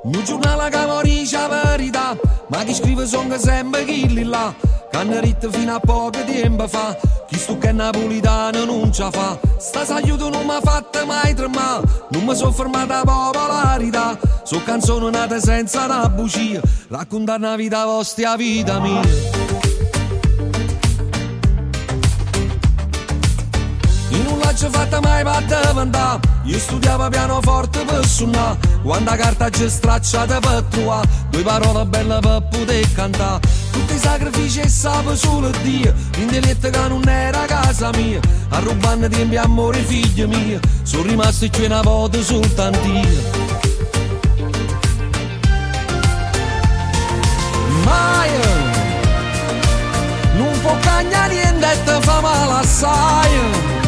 Un giornale che morisce la verità, ma chi scrive sono sempre chi là, che hanno ritto fino a poco tempo fa, chi stu che è napolitano non ce fa, sta s'aiuto non mi ha fatto mai tremare, non mi sono fermata a popolarità, sono canzoni nate senza una bugia, raccontare una vita vostra e la vita mia. Ci fatta mai per diventare. Io studiavo pianoforte per suonare, quando la carta ci stracciata per trovare due parole belle per poter cantare. Tutti i sacrifici e sape solo Dio, l'intelletto che non era casa mia, a rubare tempi amore figli mia, sono rimasti qui una volta soltanto io. Mai non può cagnare niente e te fa male assai.